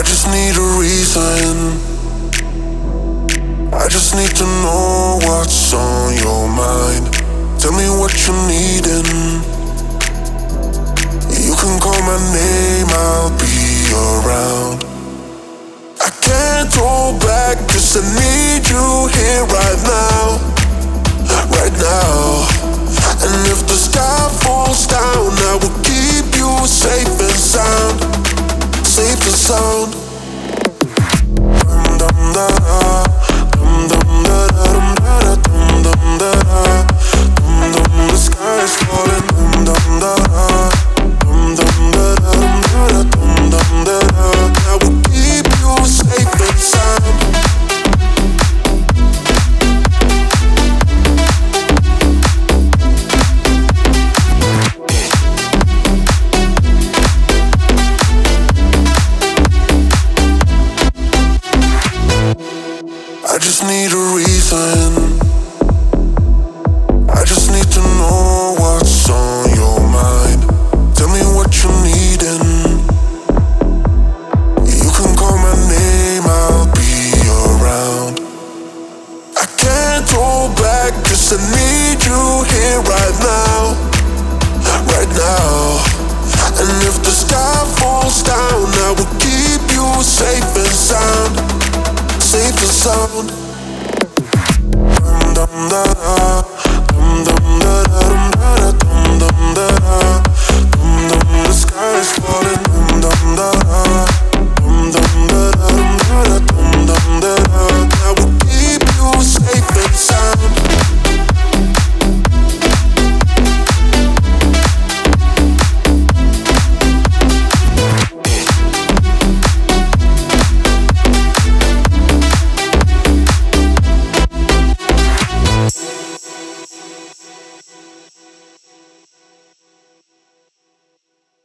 just need a reason. I just need to know what's on your mind. Tell me what you're needing. You can call my name, I'll be around. I can't hold back, 'cause I need you here right now. Right now. And if the sky falls down, I will keep you safe and sound. Safe and sound. Dum dum da da, dum dum da da, dum da da, dum dum da da, dum dum. The sky is falling. Dum dum da da, dum dum da da, dum da da, dum dum da da. I will keep you safe and sound. I just need a reason. I just need to know what's on your mind. Tell me what you're needing. You can call my name, I'll be around. I can't hold back, 'cause I need you here right now. Right now. And if the sky falls down, I will keep you safe and sound. Safe and sound. Dum dum da da.